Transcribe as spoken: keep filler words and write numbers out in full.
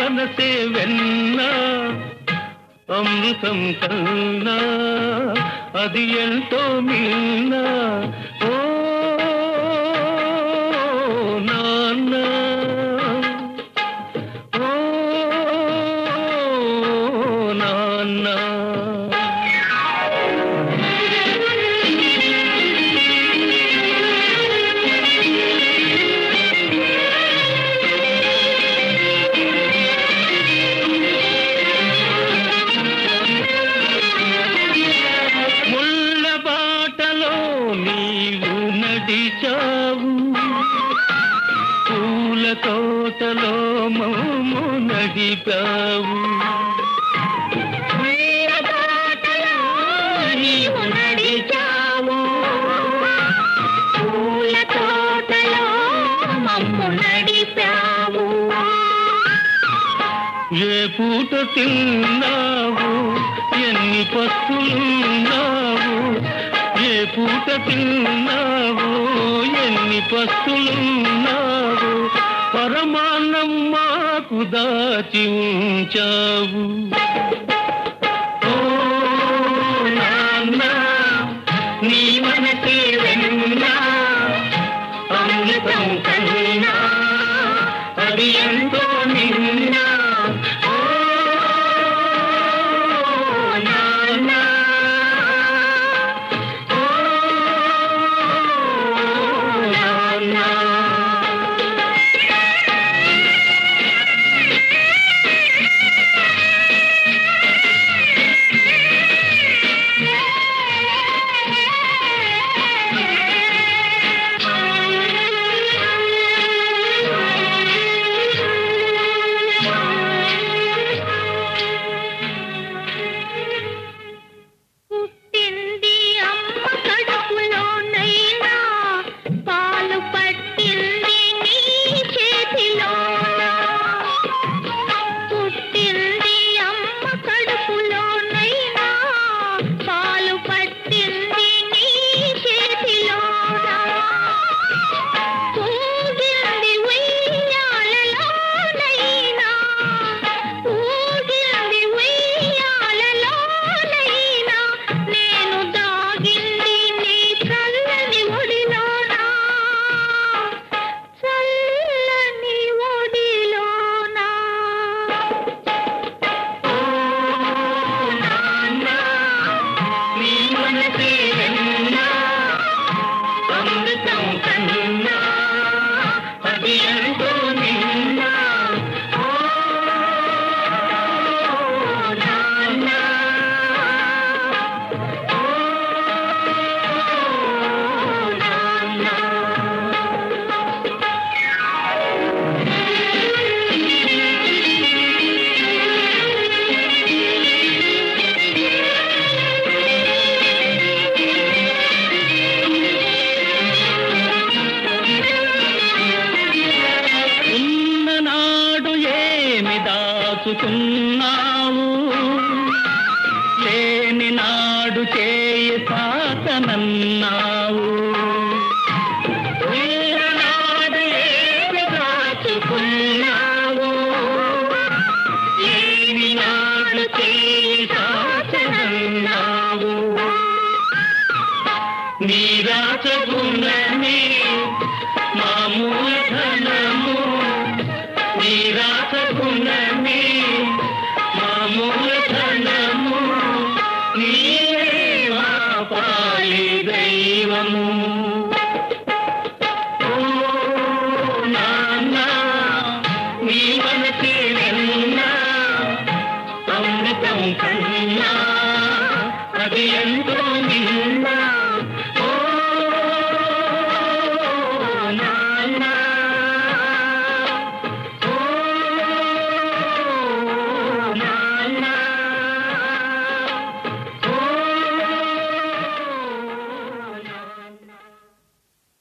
మనసే వెన్నా అమృతం కన్నా అది ఎంతో మిన్నా ఓ నాన్న ఓ నాన్న పూల తోటలో మమ్ము నడిపావు నీవు నడిచావు పూల తోటలో మమ్ము నడిపావు ఏ పూట తిన్నావు ఎన్ని పస్తులున్నావు ఏ పూట తిన్నావు ఎన్ని పస్తులున్నావు పరమాన్నం మాకు దాచి ఉంచావు ఓ నాన్న నీ మనసే వెన్నా అమృతం కన్నా అది ఎంతో నిన్నా దాచుకున్నావు లేని నాడు చేయి సాతనన్నావు నాడు ఏమి దాచుకున్నావు లేని నాడు చేయి సాతనన్నావు నీ రాచగుణమే మా మూలధనము నీ రాచగుణమే మా మూలధనము నీవే మా పాలి దైవము.